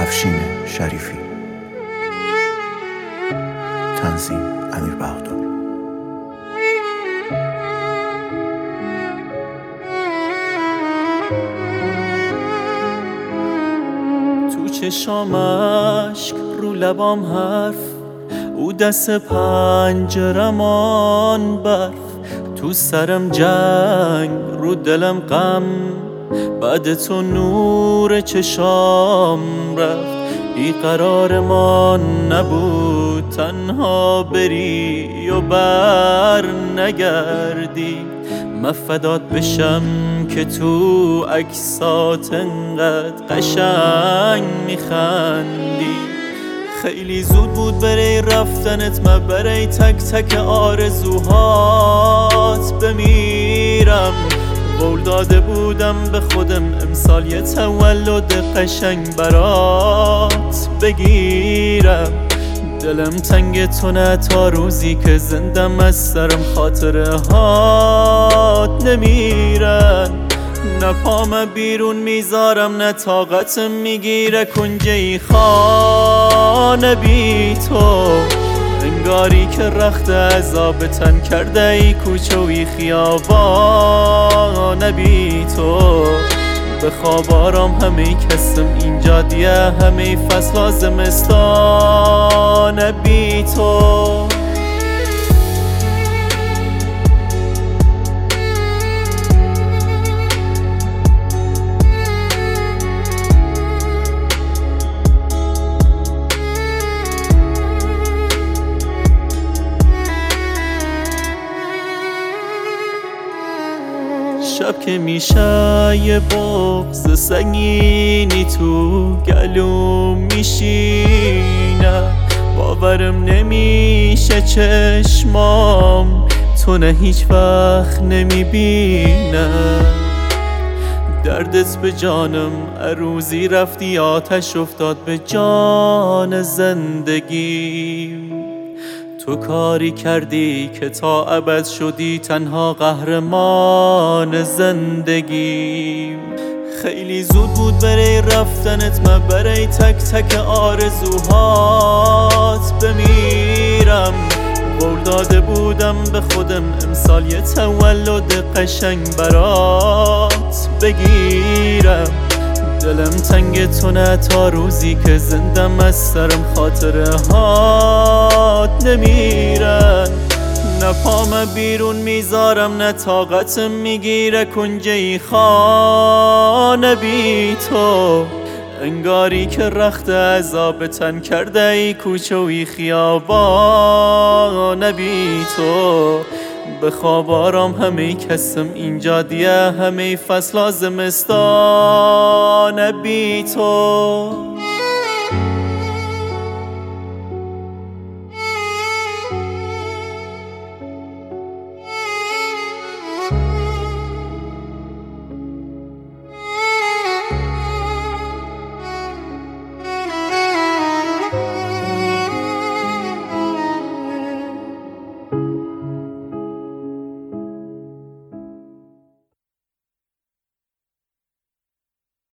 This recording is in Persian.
افشین شریفی. تنظیم امیر بهادر. تو چشام اشک، رو لبام حرف، او دست پنجرمان برف. تو سرم جنگ، رو دلم غم، بعد تو نور چشام رفت. قرار ما نبود تنها بری و بر نگردی. من فدات بشم که تو عکسات انقدر قشنگ میخندی. خیلی زود بود برای رفتنت، من برای تک تک آرزوهات بمیرم. قول داده بودم به خودم امسال یه تولد قشنگ برات بگیرم. دلم تنگ تو نه تا روزی که زندم از سرم خاطره هات نمیرن. نه پام بیرون میذارم نه طاقتم میگیره کنجی خانه بی تو. انگاری که رخت عذاب تن کرده ای کوچه وی خیابان بی تو. به خواب آرام همه کسم اینجا دیه، همه فصل زمستان بی تو. شب که میشه یه بغض سنگینی تو گلوم میشینه. باورم نمیشه چشمام تو نه هیچ وقت نمیبینه. دردت به جانم روزی رفتی، آتش افتاد به جان زندگی. تو کاری کردی که تا ابد شدی تنها قهرمان زندگی. خیلی زود بود برای رفتنت، من برای تک تک آرزوهات بمیرم. قول داده بودم به خودم امسال یه تولد قشنگ برات بگیرم. دلم تنگ تو نه تا روزی که زندم از سرم خاطره هات نمیرن. نه پام بیرون میذارم نه طاقتم میگیره کنجی خانه بی تو. انگاری که رخت عذاب تن کرده ای کوچه وی خیابان بی تو. به خواب آرام همه کسم اینجا دیه، همه فصل زمستان بی تو.